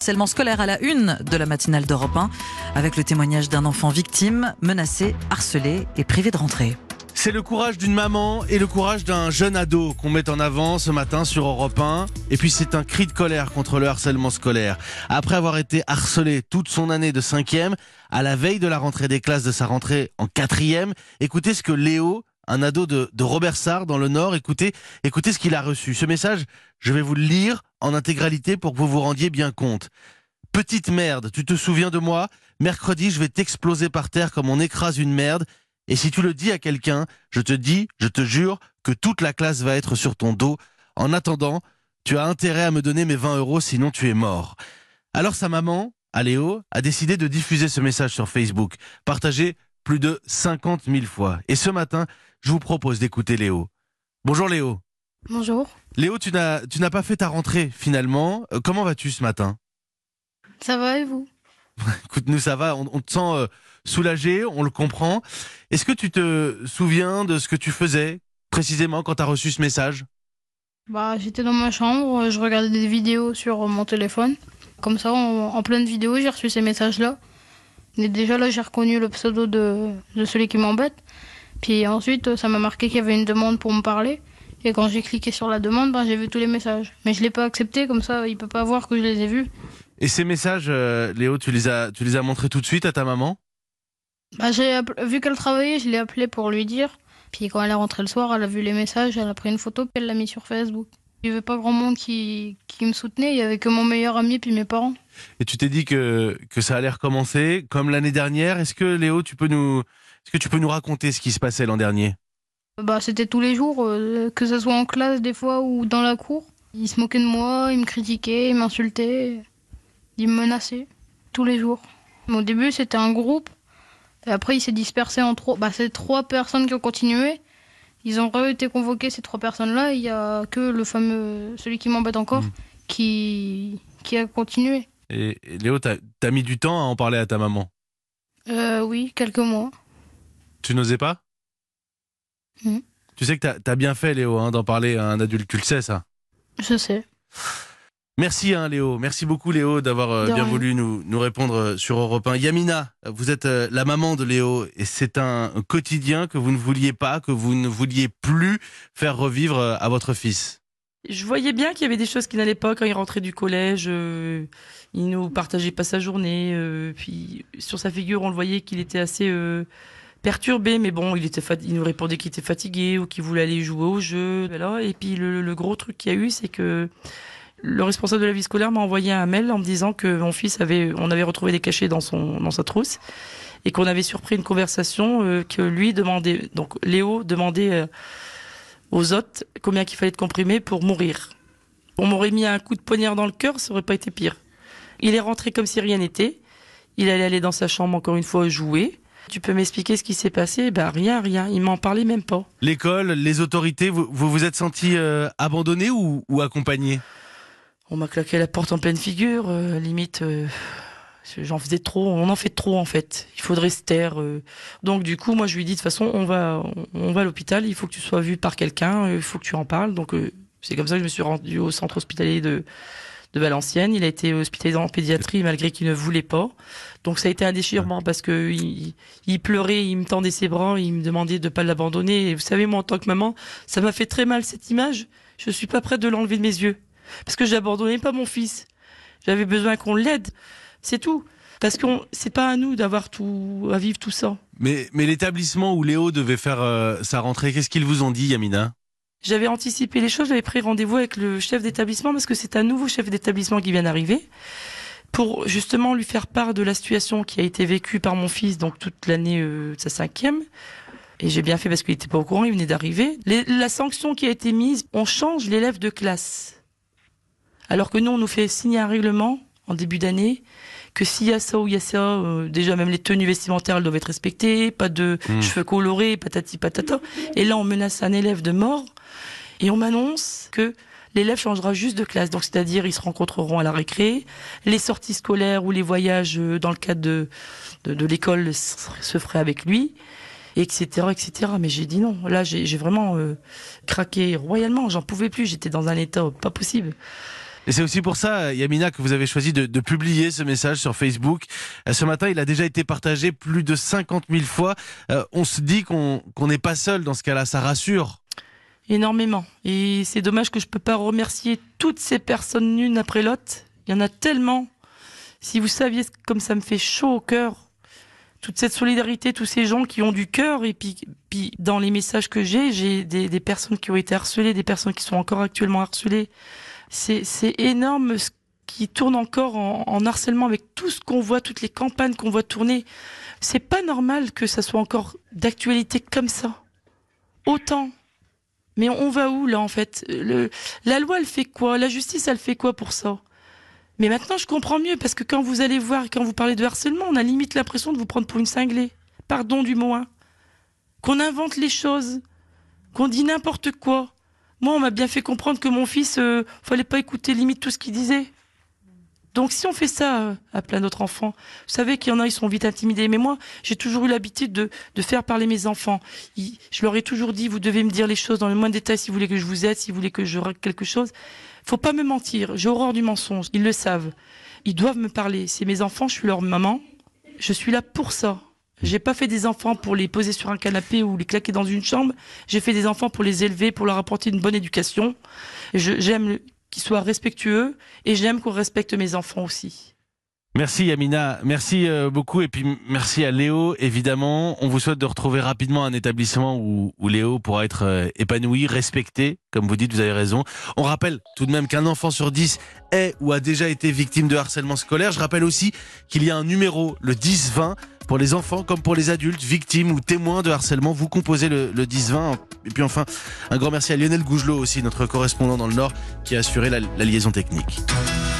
Harcèlement scolaire à la une de la matinale d'Europe 1, avec le témoignage d'un enfant victime, menacé, harcelé et privé de rentrée. C'est le courage d'une maman et le courage d'un jeune ado qu'on met en avant ce matin sur Europe 1. Et puis c'est un cri de colère contre le harcèlement scolaire. Après avoir été harcelé toute son année de 5e, à la veille de la rentrée des classes de sa rentrée en 4e, écoutez ce que Léo, un ado de Robert-Sarre dans le Nord, écoutez ce qu'il a reçu. Ce message, je vais vous le lire en intégralité pour que vous vous rendiez bien compte. Petite merde, tu te souviens de moi? Mercredi, je vais t'exploser par terre comme on écrase une merde. Et si tu le dis à quelqu'un, je te jure que toute la classe va être sur ton dos. En attendant, tu as intérêt à me donner mes 20 €, sinon tu es mort. Alors sa maman, à Léo, a décidé de diffuser ce message sur Facebook, partagé plus de 50 000 fois. Et ce matin, je vous propose d'écouter Léo. Bonjour Léo. Bonjour. Léo, tu n'as pas fait ta rentrée finalement. Comment vas-tu ce matin? Ça va et vous? Écoute, nous ça va, on te sent soulagé, on le comprend. Est-ce que tu te souviens de ce que tu faisais précisément quand tu as reçu ce message? J'étais dans ma chambre, je regardais des vidéos sur mon téléphone. Comme ça, en pleine vidéo, j'ai reçu ces messages-là. Et déjà là, j'ai reconnu le pseudo de celui qui m'embête. Puis ensuite, ça m'a marqué qu'il y avait une demande pour me parler. Et quand j'ai cliqué sur la demande, j'ai vu tous les messages. Mais je l'ai pas accepté, comme ça, il peut pas voir que je les ai vus. Et ces messages, Léo, tu les as montrés tout de suite à ta maman? Vu qu'elle travaillait, je l'ai appelée pour lui dire. Puis quand elle est rentrée le soir, elle a vu les messages, elle a pris une photo, puis elle l'a mis sur Facebook. Il n'y avait pas grand monde qui me soutenait, il y avait que mon meilleur ami puis mes parents. Et tu t'es dit que ça allait recommencer, comme l'année dernière. Est-ce que Léo, tu peux nous raconter ce qui se passait l'an dernier? C'était tous les jours, que ce soit en classe des fois ou dans la cour. Il se moquait de moi, il me critiquait, il m'insultait, il me menaçait, tous les jours. Au début, c'était un groupe, et après, il s'est dispersé en trois. C'est 3 personnes qui ont continué. Ils ont été convoqués, ces 3 personnes-là. Il y a que le fameux, celui qui m'embête encore, qui a continué. Et Léo, t'as mis du temps à en parler à ta maman? Oui, quelques mois. Tu n'osais pas? Tu sais que t'as bien fait, Léo, d'en parler à un adulte. Tu le sais, ça? Je sais. Merci Léo, merci beaucoup Léo d'avoir bien voulu nous répondre sur Europe 1. Yamina, vous êtes la maman de Léo et c'est un quotidien que vous ne vouliez pas, que vous ne vouliez plus faire revivre à votre fils. Je voyais bien qu'il y avait des choses qui n'allaient pas quand il rentrait du collège. Il nous partageait pas sa journée. Puis sur sa figure, on le voyait qu'il était assez perturbé, mais bon, il nous répondait qu'il était fatigué ou qu'il voulait aller jouer au jeu. Voilà. Et puis le gros truc qu'il y a eu, c'est que le responsable de la vie scolaire m'a envoyé un mail en me disant que mon fils on avait retrouvé des cachets dans sa trousse et qu'on avait surpris une conversation que lui demandait, donc Léo demandait aux autres combien qu'il fallait de comprimés pour mourir. On m'aurait mis un coup de poignard dans le cœur, ça aurait pas été pire. Il est rentré comme si rien n'était. Il allait aller dans sa chambre encore une fois jouer. Tu peux m'expliquer ce qui s'est passé? Rien. Il m'en parlait même pas. L'école, les autorités, vous vous êtes senti abandonné ou accompagné? On m'a claqué la porte en pleine figure, limite, j'en faisais trop, on en fait trop en fait. Il faudrait se taire. Donc du coup, moi je lui ai dit de toute façon, on va à l'hôpital, il faut que tu sois vu par quelqu'un, il faut que tu en parles. Donc c'est comme ça que je me suis rendu au centre hospitalier de Valenciennes. Il a été hospitalisé en pédiatrie malgré qu'il ne voulait pas. Donc ça a été un déchirement parce que il pleurait, il me tendait ses bras, il me demandait de pas l'abandonner. Et vous savez, moi en tant que maman, ça m'a fait très mal cette image. Je suis pas prête de l'enlever de mes yeux. Parce que j'abandonnais pas mon fils. J'avais besoin qu'on l'aide. C'est tout. Parce que c'est pas à nous à vivre tout ça. Mais l'établissement où Léo devait faire sa rentrée, qu'est-ce qu'ils vous ont dit, Yamina? J'avais anticipé les choses, j'avais pris rendez-vous avec le chef d'établissement parce que c'est un nouveau chef d'établissement qui vient d'arriver pour justement lui faire part de la situation qui a été vécue par mon fils donc toute l'année de sa 5e. Et j'ai bien fait parce qu'il était pas au courant, il venait d'arriver. La sanction qui a été mise, on change l'élève de classe. Alors que nous, on nous fait signer un règlement en début d'année que s'il y a ça ou il y a ça, déjà même les tenues vestimentaires elles doivent être respectées, pas de cheveux colorés, patati patata. Et là, on menace un élève de mort et on m'annonce que l'élève changera juste de classe. Donc, c'est-à-dire, ils se rencontreront à la récré, les sorties scolaires ou les voyages dans le cadre de l'école se feraient avec lui, etc., etc. Mais j'ai dit non. Là, j'ai vraiment craqué royalement. J'en pouvais plus. J'étais dans un état pas possible. Et c'est aussi pour ça, Yamina, que vous avez choisi de publier ce message sur Facebook. Ce matin, il a déjà été partagé plus de 50 000 fois. On se dit qu'on n'est pas seul dans ce cas-là, ça rassure. Énormément. Et c'est dommage que je peux pas remercier toutes ces personnes l'une après l'autre. Il y en a tellement. Si vous saviez comme ça me fait chaud au cœur, toute cette solidarité, tous ces gens qui ont du cœur, et puis dans les messages que j'ai des personnes qui ont été harcelées, des personnes qui sont encore actuellement harcelées. C'est énorme ce qui tourne encore en harcèlement avec tout ce qu'on voit, toutes les campagnes qu'on voit tourner. C'est pas normal que ça soit encore d'actualité comme ça. Autant. Mais on va où là en fait ? La loi elle fait quoi ? La justice elle fait quoi pour ça ? Mais maintenant je comprends mieux parce que quand vous allez voir, quand vous parlez de harcèlement, on a limite l'impression de vous prendre pour une cinglée. Pardon du mot, hein. Qu'on invente les choses, qu'on dit n'importe quoi. Moi on m'a bien fait comprendre que mon fils, fallait pas écouter limite tout ce qu'il disait. Donc si on fait ça à plein d'autres enfants, vous savez qu'il y en a, ils sont vite intimidés. Mais moi, j'ai toujours eu l'habitude de faire parler mes enfants. Je leur ai toujours dit, vous devez me dire les choses dans le moindre détail si vous voulez que je vous aide, si vous voulez que je règle quelque chose. Faut pas me mentir, j'ai horreur du mensonge, ils le savent. Ils doivent me parler. C'est mes enfants, je suis leur maman. Je suis là pour ça. J'ai pas fait des enfants pour les poser sur un canapé ou les claquer dans une chambre. J'ai fait des enfants pour les élever, pour leur apporter une bonne éducation. J'aime qu'ils soient respectueux et j'aime qu'on respecte mes enfants aussi. Merci Yamina, merci beaucoup et puis merci à Léo évidemment. On vous souhaite de retrouver rapidement un établissement où Léo pourra être épanoui, respecté, comme vous dites, vous avez raison. On rappelle tout de même qu'un enfant sur 10 est ou a déjà été victime de harcèlement scolaire. Je rappelle aussi qu'il y a un numéro, le 10-20, pour les enfants comme pour les adultes, victimes ou témoins de harcèlement. Vous composez le 10-20. Et puis enfin, un grand merci à Lionel Gougelot aussi, notre correspondant dans le Nord, qui a assuré la liaison technique.